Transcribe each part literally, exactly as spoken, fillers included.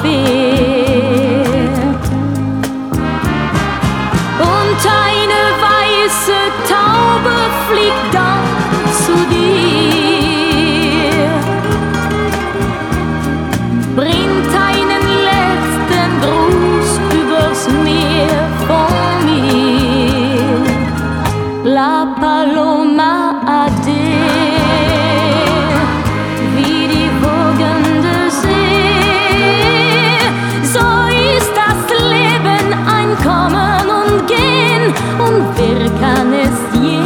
schwer. Und eine weiße Taube fliegt dann zu dir, bringt einen letzten Gruß übers Meer von mir. La Paloma ade, wie die wogende See. So ist das Leben, ein Kommen und Gehen, und wer kann es je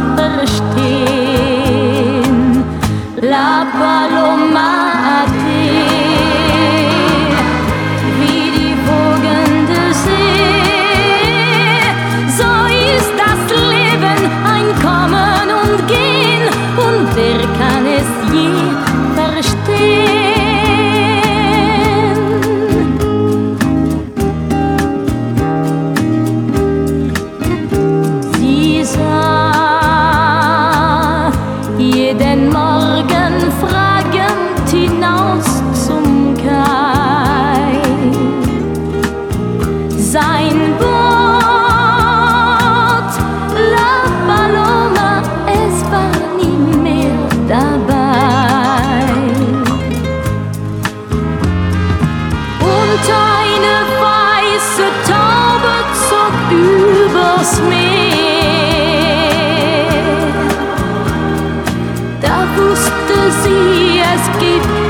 verstehen? La Paloma ade, wie die wogende See. So ist das Leben, ein Kommen und Gehen, und wer kann es je verstehen? Sie sah jeden Morgen fragend hinaus zum Kai. Sein Boot, La Paloma, es war nie mehr dabei. Und eine weiße Taube zog übers Meer. Da wusste sie, es gibt